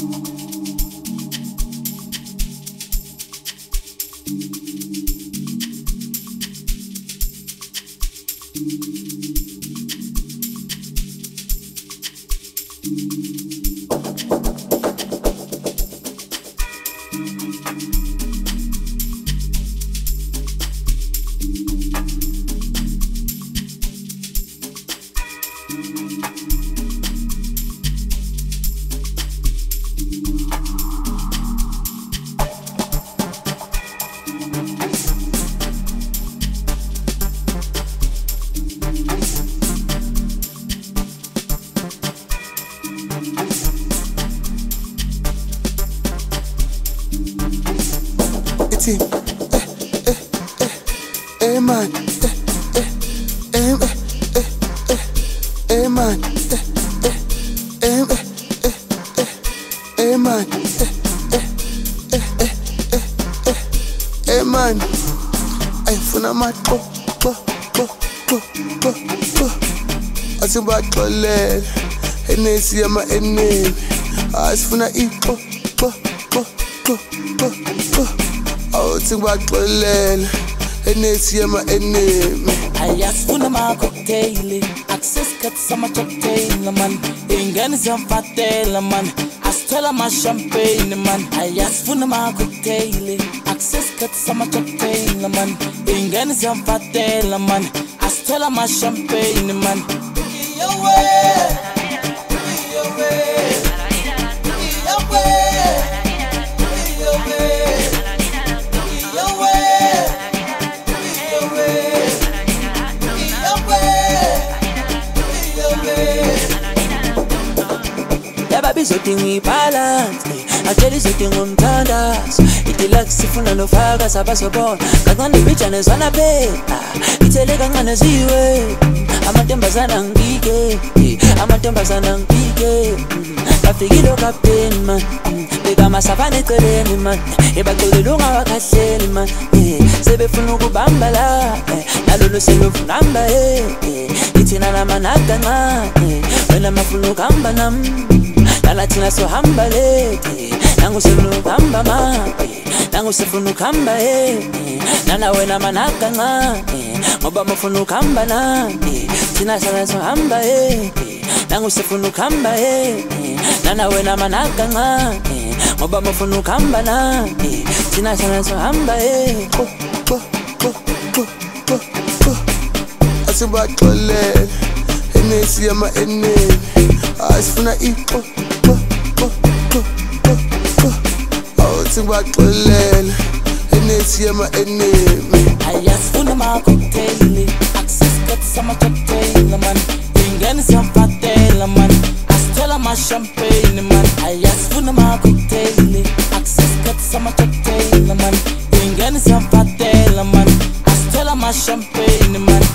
Asibaxolele enesi yama enemi asifuna iqo awuthi ngibaxolele enesi yama enemi ayasifuna ama-cocktail access kat sama-cocktail man ingane ziyamfatela man asithela ama-champagne man ayasifuna ama-cocktail access kat sama-cocktail man ingane ziyamfatela man asithela ama-champagne man. Izothi ngibalance atshela izothi ngumthandazo itilak sifuna nofaka sabasobona kancane ibijane zwana phela ithele kancane ziwe amantombazana ngibike bafikile kapteni man beka masavane eceleni man ebaxolele ungawakhahleli man sebefuna ukubamba la nalolo selofuna ithina namanaga ncane wena mafuna ukuhamba nami Nala tina so hamba lete Nangu sefunu kamba ma Nangu sefunu kamba Nana wena manaka nga Ngoba mafunu kamba na Tina sana so hamba Nangu sefunu kamba Nana wena manaka nga Ngoba mafunu kamba na Tina sana so hamba Asibaxolele enesi yama enemi asifuna iqo awuthi ngibaxolele enesi yama enemi ayasifuna ama-cocktail access kat sama-cocktail man ingane ziyamfatela man asithela ama-champagne man ayasifuna ama-cocktail access kat sama-cocktail man ingane ziyamfatela man asithela ama-champagne man.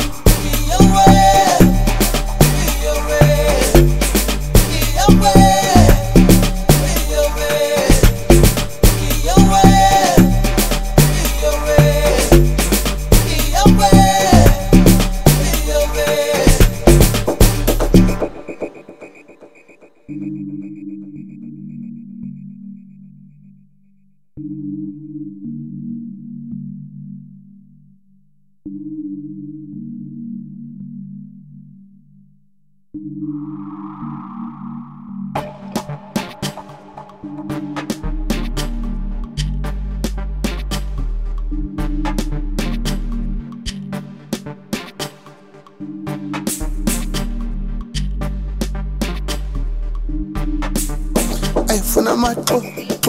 Ayifuna amaxo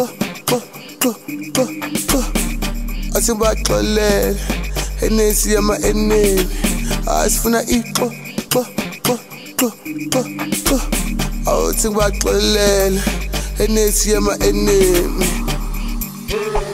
asibaxolele enesi yama enemi asifuna iqo awuthi ngibaxolele enesi yama enemi